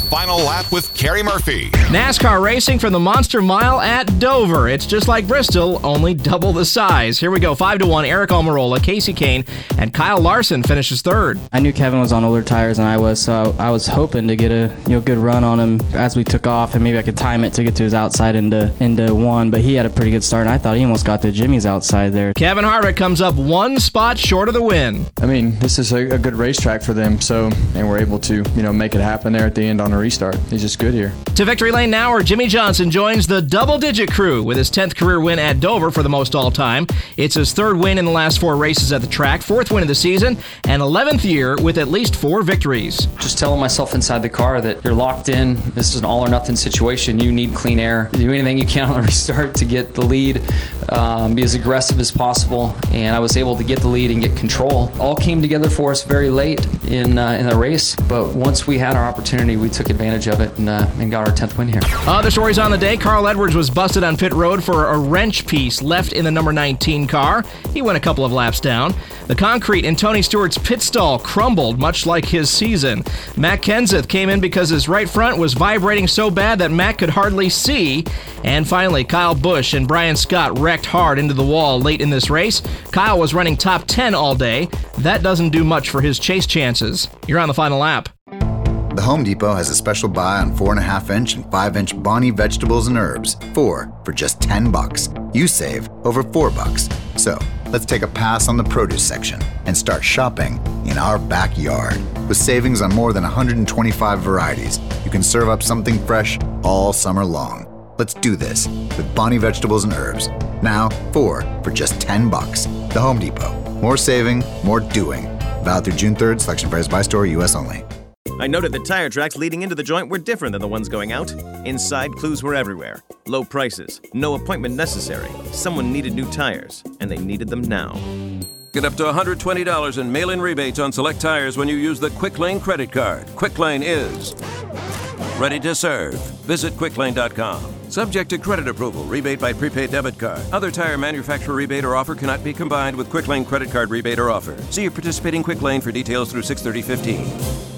Final Lap with Kerry Murphy. NASCAR racing from the Monster Mile at Dover. It's just like Bristol, only double the size. Here we go. 5-1. Eric Almirola, Casey Kane, and Kyle Larson finishes third. I knew Kevin was on older tires than I was, so I was hoping to get a good run on him as we took off, and maybe I could time it to get to his outside into one. But he had a pretty good start, and I thought he almost got to Jimmy's outside there. Kevin Harvick comes up one spot short of the win. I mean, this is a good racetrack for them, and we're able to make it happen there at the end on a restart. He's just good here. To victory lane now, where Jimmy Johnson joins the double-digit crew with his 10th career win at Dover for the most all-time. It's his third win in the last 4 races at the track, 4th win of the season, and 11th year with at least 4 victories. Just telling myself inside the car that you're locked in. This is an all-or-nothing situation. You need clean air. Do anything you can on the restart to get the lead. Be as aggressive as possible, and I was able to get the lead and get control. All came together for us very late in the race, but once we had our opportunity, we took advantage of it and got our 10th win here. Other stories on the day: Carl Edwards was busted on pit road for a wrench piece left in the number 19 car. He went a couple of laps down. The concrete in Tony Stewart's pit stall crumbled, much like his season. Matt Kenseth came in because his right front was vibrating so bad that Matt could hardly see. And finally, Kyle Busch and Brian Scott wrecked hard into the wall late in this race. Kyle was running top 10 all day. That doesn't do much for his chase chances. You're on the final lap. The Home Depot has a special buy on 4.5-inch and 5-inch Bonnie vegetables and herbs. 4 for just $10. You save over $4. So let's take a pass on the produce section and start shopping in our backyard. With savings on more than 125 varieties, you can serve up something fresh all summer long. Let's do this with Bonnie vegetables and herbs. Now 4 for just $10. The Home Depot. More saving, more doing. Valid through June 3rd. Selection varies by store. U.S. only. I noted that tire tracks leading into the joint were different than the ones going out. Inside, clues were everywhere. Low prices, no appointment necessary. Someone needed new tires, and they needed them now. Get up to $120 in mail-in rebates on select tires when you use the Quick Lane credit card. Quick Lane is ready to serve. Visit quicklane.com. Subject to credit approval. Rebate by prepaid debit card. Other tire manufacturer rebate or offer cannot be combined with Quick Lane credit card rebate or offer. See your participating Quick Lane for details through 6/30/15.